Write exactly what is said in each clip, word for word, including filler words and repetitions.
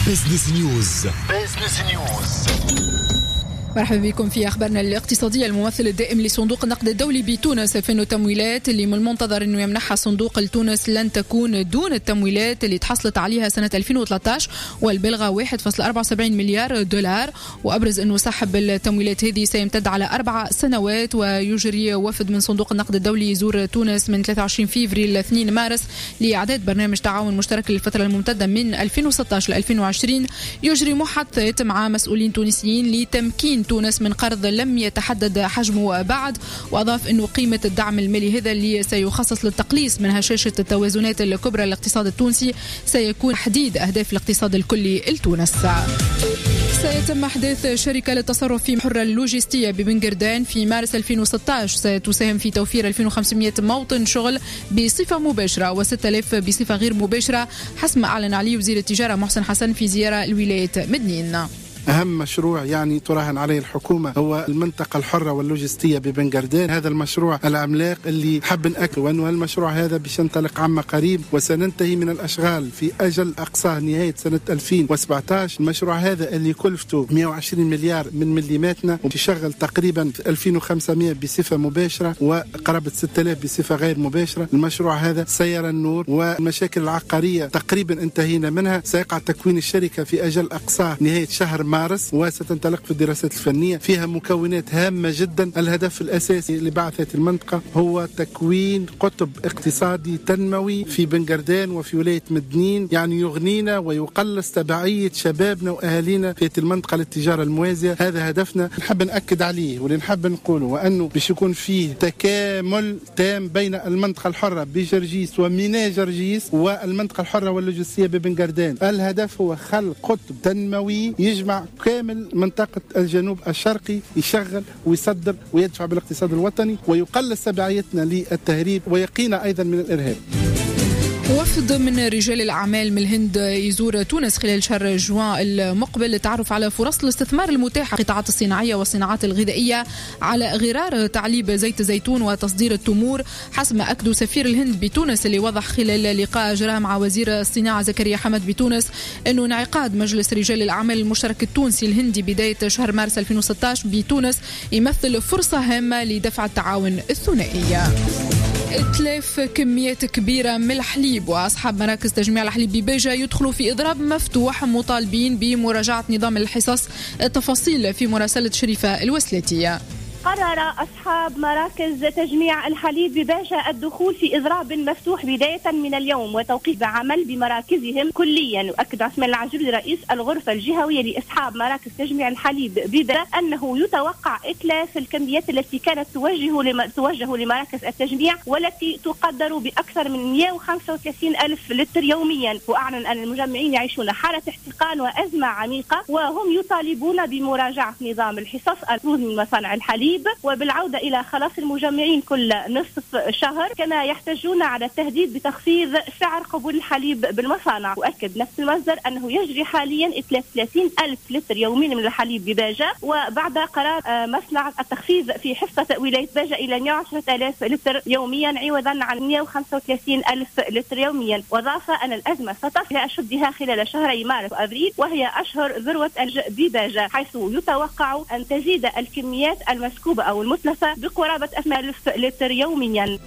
بيزنس نيوز. بيزنس نيوز. مرحبا بكم في أخبارنا الاقتصادية. الممثل الدائم لصندوق النقد الدولي بتونس في أنه التمويلات اللي من المنتظر أنه يمنحها صندوق لتونس لن تكون دون التمويلات اللي تحصلت عليها سنة ألفين وثلاثة عشر والبلغة واحد فاصلة أربعة وسبعين مليار دولار، وأبرز أنه سحب التمويلات هذه سيمتد على أربع سنوات، ويجري وفد من صندوق النقد الدولي يزور تونس من ثلاثة وعشرين فيفري ل اثنين مارس لإعداد برنامج تعاون مشترك للفترة الممتدة من ألفين وستة عشر ل ألفين وعشرين. يجري محادثات مع مسؤولين تونسيين لتمكين تونس من قرض لم يتحدد حجمه بعد، وأضاف أنه قيمة الدعم المالي هذا اللي سيخصص للتقليص من هشاشة التوازنات الكبرى للاقتصاد التونسي سيكون تحديد أهداف الاقتصاد الكلي لتونس. سيتم أحداث شركة للتصرف في حرة اللوجستية ببنغردان في مارس ألفين وستة عشر، ستساهم في توفير ألفين وخمسمائة موطن شغل بصفة مباشرة وستة آلاف بصفة غير مباشرة، حسب ما أعلن عليه وزير التجارة محسن حسن في زيارة لولاية مدنين. أهم مشروع يعني تراهن عليه الحكومة هو المنطقة الحرة واللوجستية ببنغردان. هذا المشروع العملاق اللي حب نأكد وأنه المشروع هذا باش ينطلق عما قريب وسننتهي من الأشغال في أجل أقصاه نهاية سنة ألفين وسبعة عشر. المشروع هذا اللي كلفته مئة وعشرين مليار من مليماتنا وتشغل تقريبا ألفين وخمسمائة بصفة مباشرة وقرابة ستة آلاف بصفة غير مباشرة. المشروع هذا سيرى النور، والمشاكل العقارية تقريبا انتهينا منها. سيقع تكوين الشركة في أجل أقصاه نهاية شهر مارس، وستنطلق في الدراسات الفنية. فيها مكونات هامة جدا. الهدف الأساسي لبعثة المنطقة هو تكوين قطب اقتصادي تنموي في بنغردان وفي ولاية مدنين، يعني يغنينا ويقلص تبعية شبابنا وأهالينا في المنطقة للتجارة الموازية. هذا هدفنا نحب نأكد عليه واللي نحب نقوله، وأنه باش يكون فيه تكامل تام بين المنطقة الحرة بجرجيس وميناء جرجيس والمنطقة الحرة واللوجستية ببنغردان. الهدف هو خلق قطب تنموي يجمع كامل منطقة الجنوب الشرقي، يشغل ويصدر ويدفع بالاقتصاد الوطني ويقلص تبعيتنا للتهريب ويقينا أيضا من الإرهاب. وفد من رجال الأعمال من الهند يزور تونس خلال شهر جوان المقبل للتعرف على فرص الاستثمار المتاحة في القطاعات الصناعية والصناعات الغذائية على غرار تعليب زيت الزيتون وتصدير التمور، حسب ما أكدوا سفير الهند بتونس اللي وضح خلال لقاء أجراه مع وزير الصناعة زكريا حمد بتونس أنه انعقاد مجلس رجال الأعمال المشترك التونسي الهندي بداية شهر مارس ألفين وستة عشر بتونس يمثل فرصة هامة لدفع التعاون الثنائي. إتلاف كميات كبيرة من الحليب وأصحاب مراكز تجميع الحليب ببيجة يدخلوا في إضراب مفتوح مطالبين بمراجعة نظام الحصص. التفاصيل في مراسلة شريفة الوسلاتية. قرر أصحاب مراكز تجميع الحليب بباجة الدخول في إضراب مفتوح بداية من اليوم وتوقيف عمل بمراكزهم كليا. وأكد عثمان العجرودي رئيس الغرفة الجهوية لأصحاب مراكز تجميع الحليب بباجة أنه يتوقع إتلاف الكميات التي كانت توجه لم... توجه لمراكز التجميع والتي تقدر بأكثر من مئة وخمسة وثلاثين ألف لتر يوميا. وأعلن أن المجمعين يعيشون حالة احتقان وأزمة عميقة وهم يطالبون بمراجعة نظام الحصص المفروض من مصانع الحليب وبالعودة إلى خلاص المجمعين كل نصف شهر، كما يحتاجون على التهديد بتخفيض سعر قبول الحليب بالمصانع. وأكد نفس المصدر أنه يجري حاليا إتلاف ثلاثين ألف لتر يوميا من الحليب بباجة، وبعد قرار مصنع التخفيض في حصة ولاية باجة إلى مئة وعشرة آلاف لتر يوميا عوضا عن مئة وخمسة وثلاثين ألف لتر يوميا. وضاف أن الأزمة ستصل إلى أشدها خلال شهري مارس وأبريل، وهي أشهر ذروة بباجة، حيث يتوقع أن تزيد الكميات المسكوبة أو المتلفة بقرابة ألف لتر يوميا.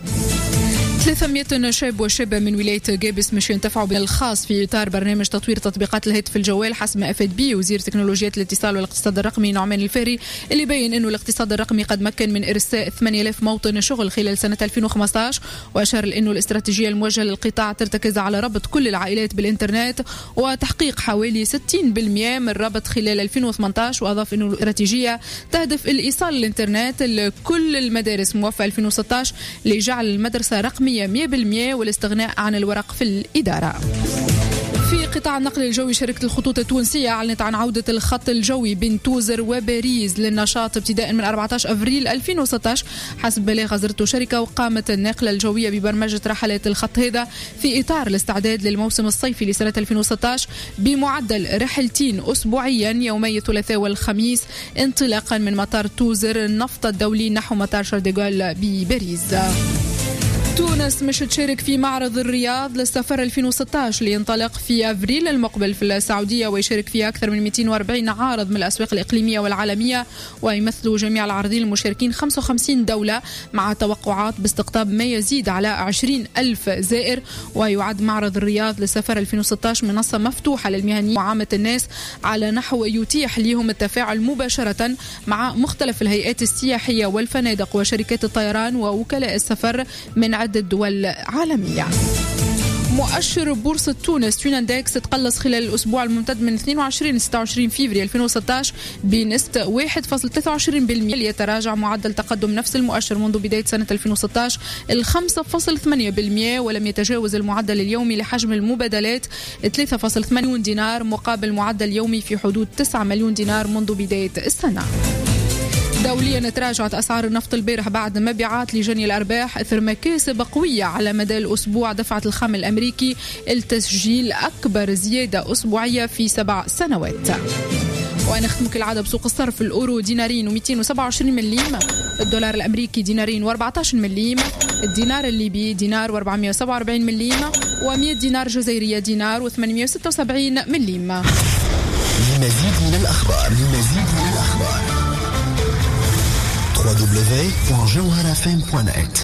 ثلاثمائة شاب وشابة من ولاية جابس مش ينتفعوا بالخاص في إطار برنامج تطوير تطبيقات الهاتف الجوال، حسب ما أفاد به وزير تكنولوجيات الاتصال والاقتصاد الرقمي نعمان الفهري، اللي بين أنه الاقتصاد الرقمي قد مكن من إرساء ثمانية آلاف موطن شغل خلال سنة ألفين وخمسة عشر. وأشار لأنه الاستراتيجية الموجهة للقطاع ترتكز على ربط كل العائلات بالإنترنت وتحقيق حوالي ستين بالمئة من الربط خلال ألفين وثمانية عشر. وأضاف أنه الاستراتيجية تهدف الإيصال الإنترنت لكل المدارس موفى ألفين وستة عشر لجعل المدرسة رقمية مئة بالمئة والاستغناء عن الورق في الإدارة. في قطاع النقل الجوي، شركة الخطوط التونسية أعلنت عن عودة الخط الجوي بين توزر وباريس للنشاط ابتداء من أربعة عشر أفريل ألفين وستة عشر حسب بلاغ أصدرته الشركة. وقامت الناقلة الجوية ببرمجة رحلات الخط هذا في إطار الاستعداد للموسم الصيفي لسنة ألفين وستة عشر بمعدل رحلتين أسبوعيا يومي الثلاثاء والخميس انطلاقا من مطار توزر النفط الدولي نحو مطار شارل دي غول بباريس. تونس مش تشارك في معرض الرياض للسفر ألفين وستة عشر اللي ينطلق في أفريل المقبل في السعودية، ويشارك فيه أكثر من مئتين وأربعين عارض من الأسواق الإقليمية والعالمية، ويمثلوا جميع العارضين المشاركين خمسة وخمسين دولة مع توقعات باستقطاب ما يزيد على عشرين ألف زائر. ويعد معرض الرياض للسفر ألفين وستة عشر منصة مفتوحة للمهنيين وعامة الناس على نحو يتيح لهم التفاعل مباشرة مع مختلف الهيئات السياحية والفنادق وشركات الطيران ووكلاء السفر من عدة دول عالمية. مؤشر بورصة تونس توناندكس تقلص خلال الأسبوع الممتد من اثنين وعشرين إلى ستة وعشرين فبراير ألفين وستة عشر بنسبة واحد فاصلة ثلاثة وعشرين بالمئة، ليتراجع معدل تقدم نفس المؤشر منذ بداية سنة ألفين وستة عشر ال خمسة فاصلة ثمانية بالمئة، ولم يتجاوز المعدل اليومي لحجم المبادلات ثلاثة فاصلة ثمانية مليون دينار مقابل معدل يومي في حدود تسعة مليون دينار منذ بداية السنة. دوليا تراجعت أسعار النفط البارح بعد مبيعات لجني الأرباح أثر مكاسب قوية على مدى الأسبوع دفعت الخام الأمريكي التسجيل أكبر زيادة أسبوعية في سبع سنوات. ونختم كالعادة بسوق الصرف. الأورو دينارين ومئتين وسبعة وعشرين مليم، الدولار الأمريكي دينارين وأربعة عشر مليم، الدينار الليبي دينار وأربعمئة وسبعة وأربعين مليم، ومئة دينار جزائرية دينار وثمانمئة وستة وسبعين مليم. لمزيد من الأخبار لمزيد من الأخبار دبليو دبليو دبليو دوت جوهرة إف إم دوت نت.